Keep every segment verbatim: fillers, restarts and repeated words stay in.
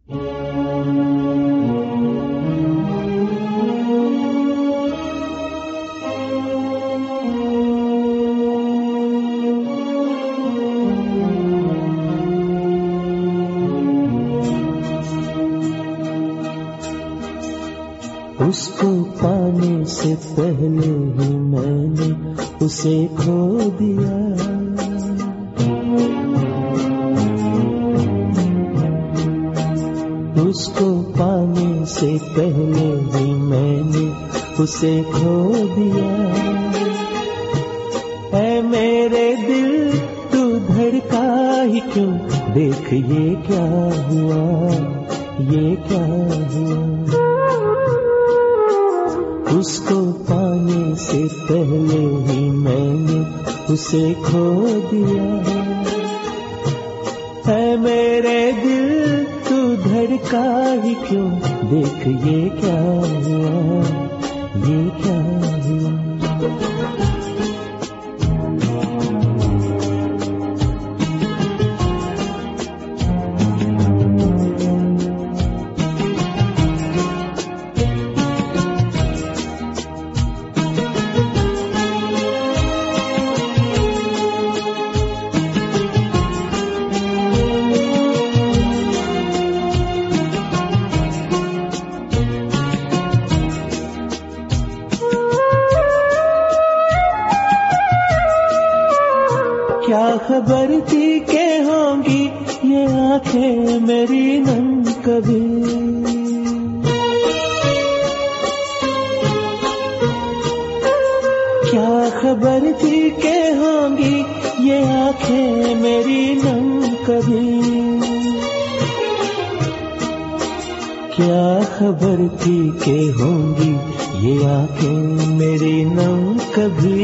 उसको पाने से पहले ही मैंने उसे खो दिया। उसको पाने से पहले ही मैंने उसे खो दिया। ऐ मेरे दिल तू धड़का ही क्यों, देख ये क्या हुआ, ये क्या हुआ। उसको पाने से पहले ही मैंने उसे खो दिया। है मेरे दिल तू धड़का ही क्यों, देख ये क्या हुआ, ये क्या हुआ। क्या खबर थी के होंगी ये आंखें मेरी नम कभी। क्या खबर थी के होंगी ये आंखें मेरी नम कभी। क्या खबर थी के होंगी ये आंखें मेरी नम कभी।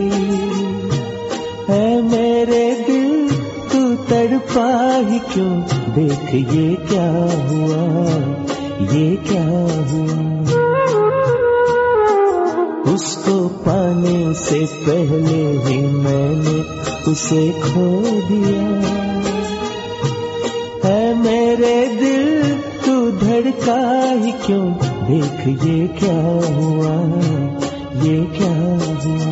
है मेरे दिल तू तड़पा ही क्यों, देख ये क्या हुआ, ये क्या हुआ। उसको पाने से पहले ही मैंने उसे खो दिया। है मेरे दिल तू धड़का ही क्यों, देख ये क्या हुआ, ये क्या हुआ।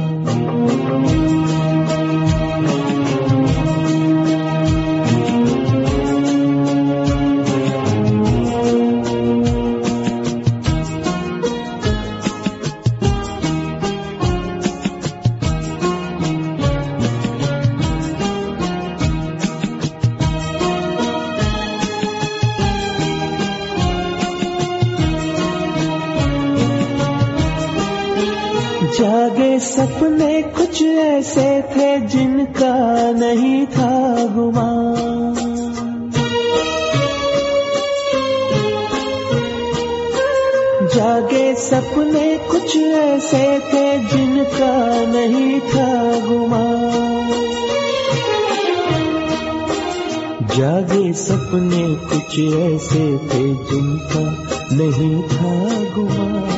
जागे सपने कुछ ऐसे थे जिनका नहीं था गुमान। जागे सपने कुछ ऐसे थे जिनका नहीं था गुमान। जागे सपने कुछ ऐसे थे जिनका नहीं था गुमान।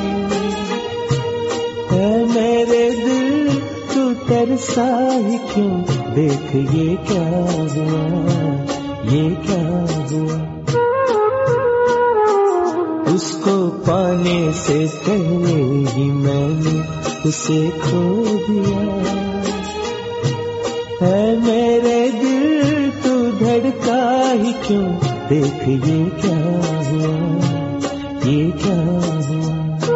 है मेरे दिल तू तरसा ही क्यों, देख ये क्या हुआ, ये क्या हुआ। उसको पाने से पहले ही मैंने उसे खो दिया। है मेरे दिल तू धड़का ही क्यों, देख ये क्या हुआ, ये क्या हुआ।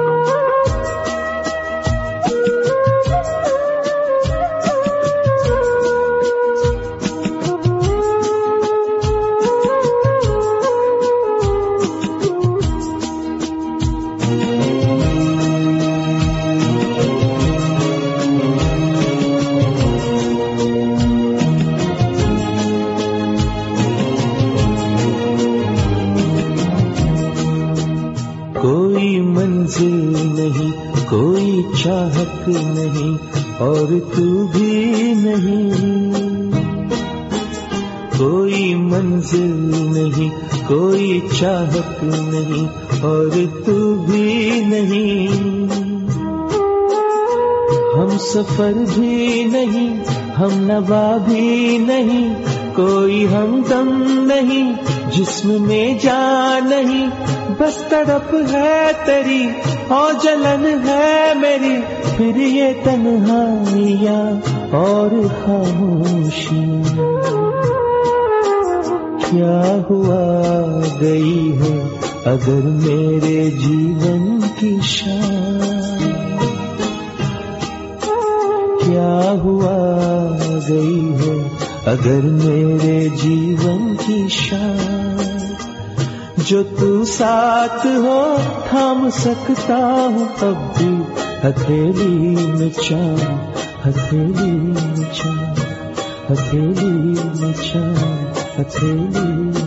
कोई मंजिल नहीं, कोई चाहत नहीं, और तू भी नहीं। कोई मंजिल नहीं, कोई चाहत नहीं, और तू भी नहीं। हम सफर भी नहीं, हम नवा भी नहीं, कोई हमदम नहीं, जिस्म में जान नहीं बस तड़प है तेरी और जलन है मेरी, फिर ये तन्हाइयाँ और खामोशी। क्या हुआ गई है अगर मेरे जीवन की शान, क्या हुआ गई है अगर मेरे जीवन की शान। जो तू साथ हो थाम सकता हूँ तब भी हथेली में चांद, हथेली में चांद, हथेली में चांद, हथेली